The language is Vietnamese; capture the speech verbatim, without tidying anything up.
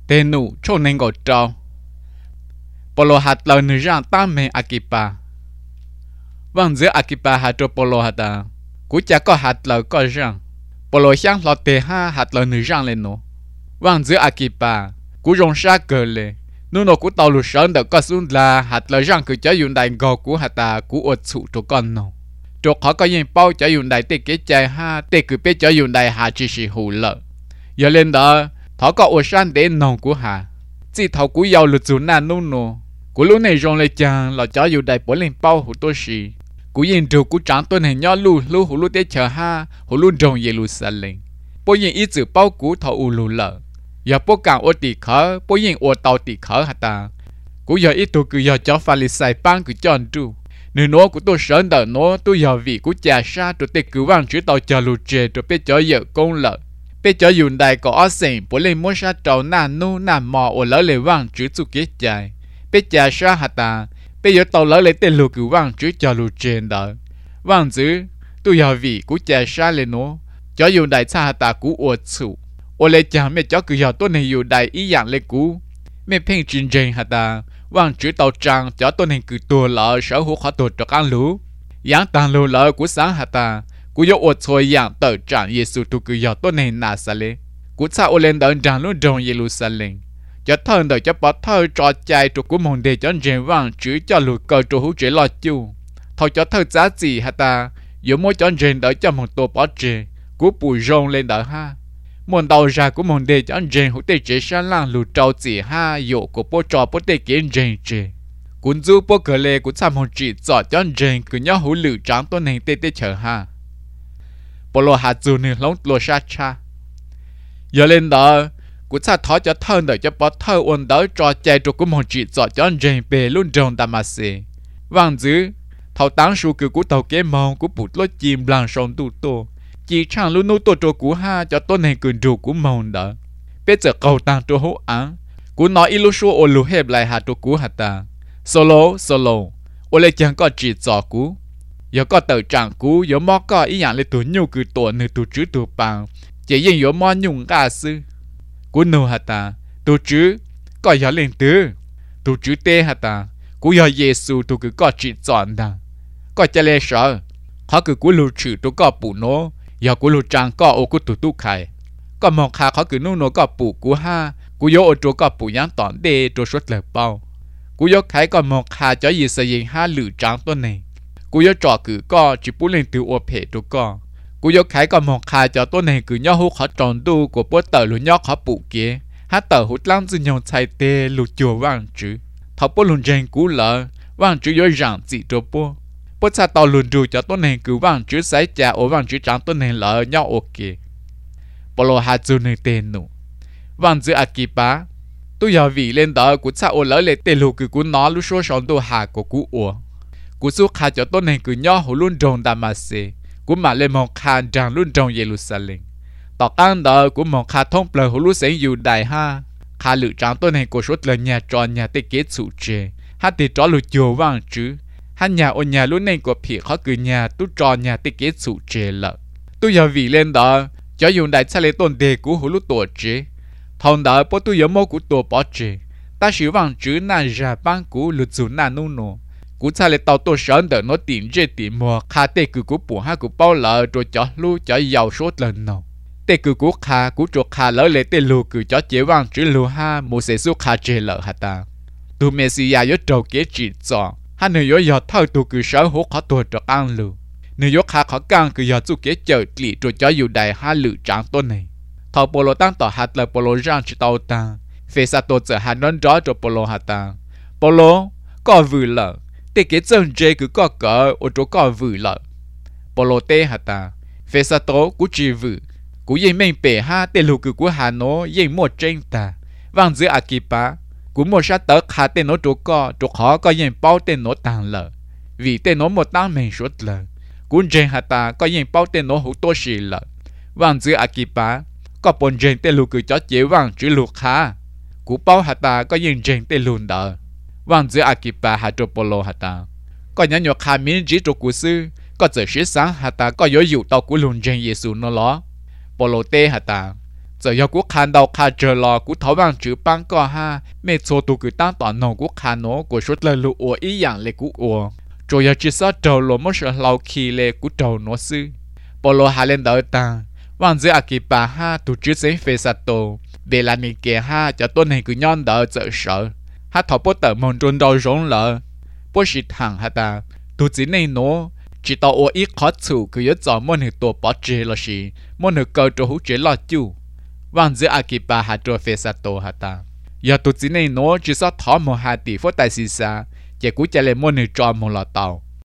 tên nụ cho nên gọi trâu polo hạt lời nữ rằng ta mẹ akipa vâng giữa akipa hạt cho polo hạt à cú cha có hạt lời có rằng polo sáng lọt tê ha hạt lời nữ rằng lên nó vâng giữa akipa cú rong sa cờ lệ nô nó cú tàu lụt sơn được có xuống là hạt lời rằng cứ cho dùng đại gò cú hạt à cú ột sụ cho con nó cho họ có những bao cho dùng đại tê kế chạy ha tê cứ biết cho dùng đại hà chỉ sĩ hủ lợ giờ lên đó họ có ột san để nòng của hà chỉ thầu cú giàu lụt xuống nà nô nó cú lúc này rong lên chàng là cho dùng đại bỏ lên bao hủ tôi xì cú yên trừ cú trắng tôi này nhỏ lu lu hủ lu tê chờ ha hủ lu rong Jerusalem bố yên ít chữ bao cú thầu u lu lợ giờ bố càng ô tì khở bố yên ô tàu tì khở hả ta cú giờ ít tôi cứ giờ cho Pha-li-sai ban cứ cho anh tru nếu nó của tôi sợ đỡ nó tôi giờ vì cú cha sa tôi tê cứ vang chữ tàu chờ lù chè tôi biết cho giờ công lợ biết cho dùng đại có ở sền bố lên mua sa trâu nà nu nà mò ô lỡ lệ vang chữ chú kế chạy biết cha sa hả ta biết giờ tàu lỡ lệ tê lù cứ vang chữ cho lù chè đỡ vang chữ tôi giờ vì cú cha sa lên nó cho dùng đại cha hả ta cú ô chủ ô lệ cha mẹ cho cứ giờ tôi này dùng đại ý dạng lệ cú mẹ phèn trình trình hả ta vang chữ tàu trăng cho tôi nên cứ tua lỡ sở hữu khó tuột cho ăn lú giáng tàng lú lỡ của sáng hả ta cú yo ột thôi giáng tờ trạng Giêsu tu cứ giờ tôi nên nà sa lê cú cha ô lên đợn trăng luôn trong Jerusalem cho thân đời cho bỏ thơ trò chạy cho cú mong đề cho rèn vang chữ cho lú cờ cho hữu chế lo chu thôi cho thơ giá gì hả ta yếu mỗi cho rèn đỡ cho một tổ bỏ chế cú bùi rong lên đỡ ha muốn đầu ra của mong đề cho anh rèn hữu tê chế sang lang lù trâu chỉ ha dụ của bố trò bố tê kiến rèn chế cuốn du bố cờ lê của tham hồn chỉ cho cho anh rèn cứ nhớ hữu lử trắng tôn hình tê tê chờ ha bố lô hạt dù nè lông lô sát cha giờ lên đó của cha thó cho thân đợi cho bó thơ ôn đỡ trò chạy cho của mong chỉ cho cho anh rèn bề luôn trong đà mà xê vang dữ thầu táng su cứ của tàu kế mong của bụt lô chìm làng sông tu tô chỉ chẳng luôn nô tô trò cú ha cho tôn này cường rù của mong đó bây giờ cầu tăng trò hữu án cú nói ilu su ô lù hẹp lại hạt trò cú hạt ta solo solo ô lê chẳng có chỉ cho cú giờ có tờ trạng cú giờ mò có ý dạng lên tuổi nhu cứ tuổi nửa tuổi chữ tuổi bằng chỉ riêng giờ mò nhung cả sư cú nô hạt ta tuổi chữ có giờ lên tứ tuổi chữ tê hạt ta cú giờ Giêsu tuổi cứ có chỉ chọn ta có cho lê sợ họ cứ cú lù chữ tuổi có bù nó giờ cú lù trang có ô cú tụ tụ khai có mong khá khó cứ nô nó có bù cú ha cú yo ô chỗ có bù nhang tỏn đê chỗ suốt lời bao cú yo khai có mong khá cho gì sự gì ha lử trangตัวnày cú yo trò cứ có chỉ bù lên từ ô phê chỗ có cú yo khai có mong khá choตัวnày cứ nhớ hút khó tròn đu của bố tờ lù nhớ khó bù kia hát tờ hút lăng dư nhông chạy tê lù chùa vang chữ thọ bố lùn rèn cú lỡ vang chữ yo rằng chỉ chỗ bố bố cha tàu lùn rù cho tôi này cứ vang chữ sấy trà ở vang chữ trắng tôi này lỡ nhau ok bố lô hạt dù này tên nụ vang chữ akipa tôi giờ vị lên đó của cha ở lỡ lệ tê lù cứ cú nó lúc số sòng tôi hà của cú ủa cú số khá cho tôi này cứ nhau hồ luôn trồng đam mà xê cú mà lên mong khá rằng luôn trồng Jerusalem tỏ căn đó cú mong khá thông bờ hồ luôn sẽ dù đại ha khá lự trắng tôi này của số lời nhà tròn nhà tê kết sụ chê hát tê trò lù chùa vang chữ hắn nhà ở nhà lúc này của phía khó cứ nhà tu trò nhà tê kết sụ chê lợ tôi giờ vì lên đó cho dùng đại cha lê tôn đề của hữu lúc tổ chế thằng đó bố tôi giờ mô của tổ bỏ chế ta sử vang chữ na ra ban của lụt dù na nô nô của cha lê tàu tôi sơn đỡ nó tìm dễ tìm mùa khá tê cứ của bùa ha của bao lợ rồi cho lu cho giàu số lần nào tê cứ của khá của chỗ khá lỡ lệ tê lu cứ cho chế vang chữ lu ha một sẽ số khá chê lợ hả ta tu Messi ya yo trâu kế chỉ cho hắn nếu yo thâu tu cứ sở hữu khó tuột cho ăn lu nếu yo khá khó càng cứ yo tu kế chờ lì rồi cho dù đại ha lự trắng tôn này thầu polo tăng tỏ hạt là polo rang chỉ tàu ta phê sa tổ trợ hạt non rõ cho polo hạt ta polo có vừ lợ tê kế chân dê cứ có cỡ ở chỗ có vừ lợ polo tê hạt ta phê sa tổ cú chỉ vừ cú yên mình bể ha tê lù cứ cú hà nó yên một trên ta vang giữa akipa cú một sát tớ khá tê nó chỗ có chỗ khó có yên bao tê nó tàng lợ vì tê nó một tăng mình suốt lợ cú trên hạt ta có yên bao tê nó hữu tô xì lợ vang giữa akipa có bồn rèn tê lù cứ cho chế vang chữ lù khá cú bao hạt ta có yên rèn tê lùn đỡ vang giữa akipa hạt trộn polo hạt ta có nhớ nhớ khá miếng chỉ trộn cú sư có giờ sáng hạt ta có yếu dụ tàu cú lùn rèn Giêsu nó ló polo tê hạt ta giờ giờ cú khăn đầu khăn chờ lò cú thấu bằng chữ băng có ha mẹ số tụ cứ tăng tỏ nổ cú khăn nó của số lời lụ ủa ý dạng lệ cú ủa rồi giờ chỉ sợ trâu lỗ mất sợ lâu khi lệ cú trâu nó sư bỏ lô hà lên đỡ ta vang giữa akipa ha tụ chữ giấy phê sát tổ về là nị kẻ ha cho tôi này cứ nhon đỡ sợ sợ ha thọ bố tờ mòn trôn đau rốn lợ bố sĩ thằng ha ta tụ chỉ này nó chỉ tao ủa ý khó chịu cứ nhớ cho môn hình tổ bỏ chế là gì môn hình cầu cho hữu chế là chú vang giữa akipa ha cho phê sát tổ ha ta giờ tụ chỉ này nó chỉ sợ thọ một hai tỷ phút tại xì xa chỉ cú chạy lên môn hình cho một lọ tàu